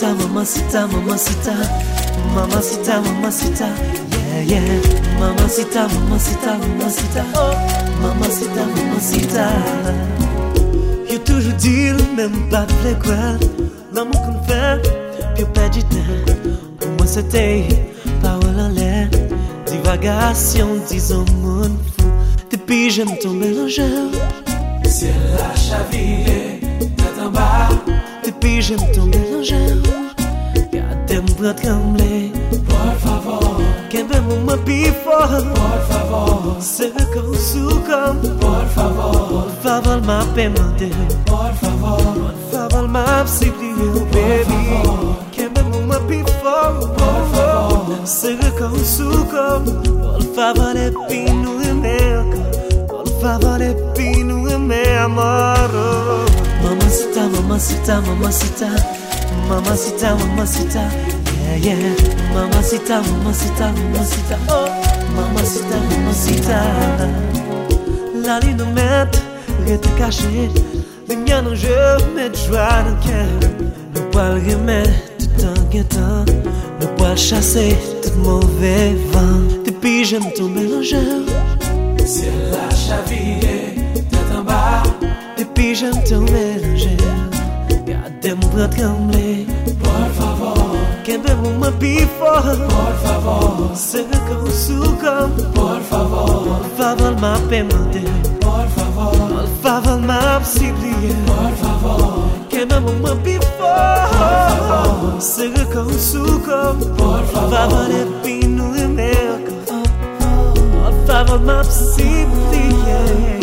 Mamacita, mamacita, mamacita, mamacita, mamacita, yeah, yeah. Mamacita, mamacita, mamacita, oh, mamacita, mamacita. Yo toujours dire, même pas de vrai quoi, l'amour qu'on fait, puis pas du temps. Pour moi c'était parole en l'air, divagation, disons mon fou. Depuis j'aime ton mélangeur, c'est la chaville, tête en bas. Depuis j'aime ton mélangeur, gardez-moi trembler. Por favor, que vemos uma pifa. Por favor, se com sucam. Por favor, ma pemante. Por favor, ma psiquio, baby. Que vemos uma pifa. Por favor, se com sucam. Por favor, é pino e meu. Por favor, é pino e meu amor. Mamacita, mamacita, mamacita, mamacita, mamacita, yeah, yeah. Mamacita, mamacita, mamacita, oh, mamacita, mamacita. La ligne de mettre, reste caché. Les miens non, je mets de joie dans le cœur. Nous pas le remettre tout en guettant. Nous pas chasser tout mauvais vent. Depuis j'aime ton mélangeur, c'est la chaville, tête en bas. Depuis j'aime ton mélangeur, gardez-moi trembler. Por favor, que vemos uma pifa. Por favor, se com sucam. Por favor, ma pemante. Por favor, ma psiquio. Por favor, que vemos uma pifa. Por favor, se com sucam. Por favor, é pino e mel. Por favor, ma psiquio.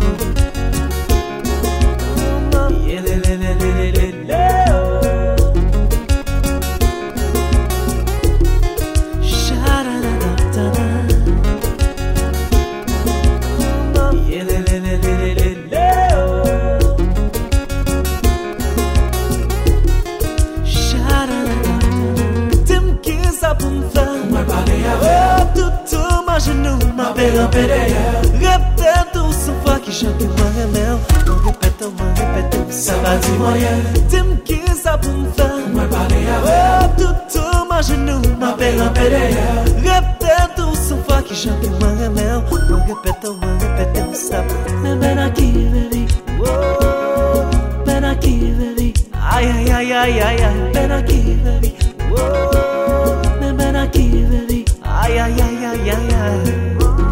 Repete só fois que chante uma mel. Não repete, ça va de moyen. Tim que sabe me faire. Moi parler avec. Tout ma genou m'appelle un PDR. Repete só fois que chante uma mel. Não repete, sabe. Ven aqui, baby. Ven aqui, baby. Ai, ai, ai, ai, ai, ai. Ven aqui, baby. Ven aqui, baby. Ai, ai, ai, ai, ai, ai.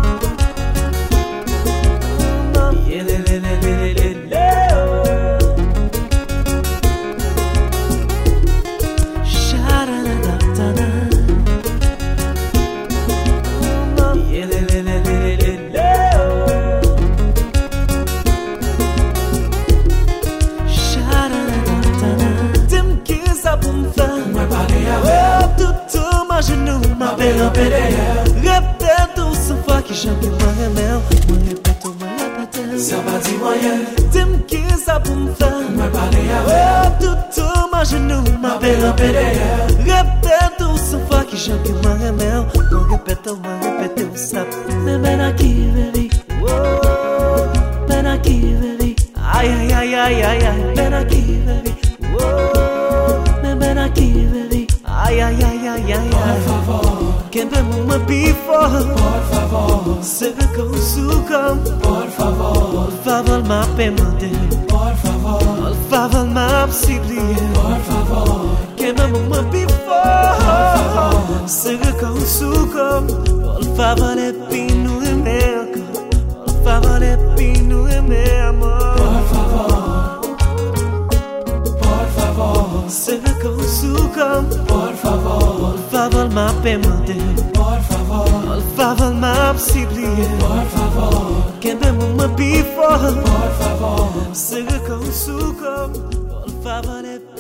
Repete só fois que chante uma mel. ça va de moyen. Tim que sabe me faire. Moi parler avec. Tout ma genou m'appelle un PDR. Repete só fois que chante uma mel. Não repete, sabe. Ven aqui, baby. Ven aqui, baby. Ai, ai, ai, ai, ai, ai. Ven aqui, baby. Ven aqui, baby. Ai, ai, ai, ai, ai, ai. Por favor, que vemos uma pifa. Por favor, se com sucam. Por favor, ma pemante. Por favor, ma psiquio. Por favor, que vemos uma pifa. se com sucam. Por favor, é pino e mel. Por favor, é pino e mel, amor. Por favor, se com sucam. Por favor, ma pemante. Por favor, ma psiquio. Por favor, que vemos uma pifa. Por favor, se com sucam. Por favor, é